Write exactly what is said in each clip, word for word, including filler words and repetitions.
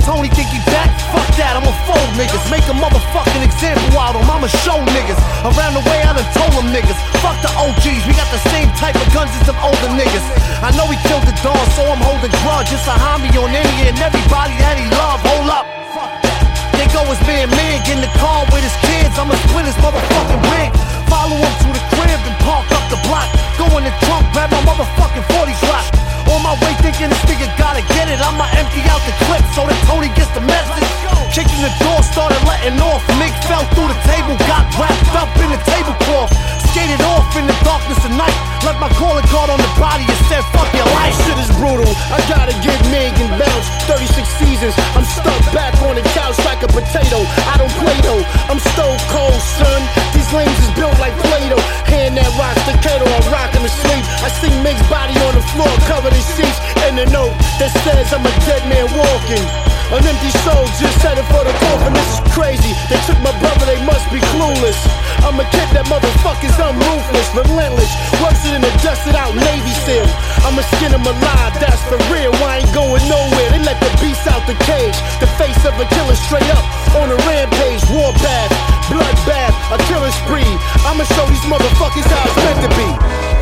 Tony think he back? Fuck that, I'ma fold niggas. Make a motherfucking example out of him, I'ma show niggas. Around the way I done told them niggas, fuck the O Gs, we got the same type of guns as them older niggas. I know he killed the Don, so I'm holding grudge. It's a homie on any and everybody that he love. Hold up, fuck that. They go his man Mig in the car with his kids, I'ma split his motherfucking wig. Follow him to the crib and park up the block. Go in the trunk, grab my motherfucking forties rock. On my way thinking this nigga gotta get it, I'ma empty out the clip so that Tony gets the message. Kicking the door, started letting off. Mig fell through the table, got wrapped up in the tablecloth. Skated off in the darkness of night. Left my calling card on the body and said fuck your life. Shit is brutal, I gotta get Mig and bounce. Thirty-six seasons, I'm stuck back on the couch like a potato. I don't play though, I'm stone cold son. These lanes is built like Play-Doh. Hand that rock staccato, I'm rocking to sleep. I see Mig's body on the floor covered in seats. And a note that says I'm a dead man walking. An empty soul just headed for the coffin. This is crazy, they took my brother, they must be clueless. I'm a kid that motherfuckers, I'm ruthless, relentless. Worse than a dusted out Navy SEAL. I'ma skin him alive, that's for real. I ain't going nowhere, they let the beast out the cage. The face of a killer straight up on a rampage. Warpath, bloodbath, a killing spree. I'ma show these motherfuckers how it's meant to be.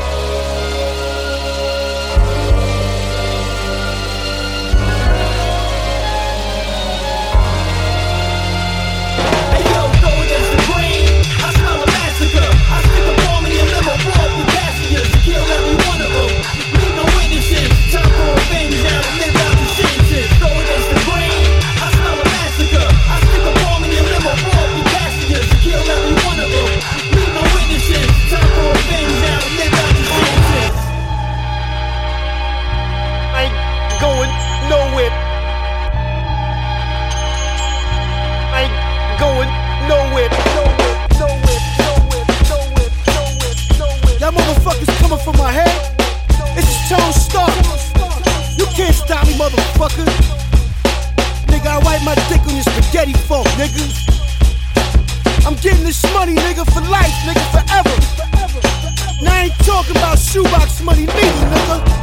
From my head, it's just Tone Stark. You can't stop me, motherfucker. Nigga, I wipe my dick on your spaghetti fork, nigga. I'm getting this money, nigga, for life, nigga, forever. Now I ain't talking about shoebox money neither, nigga.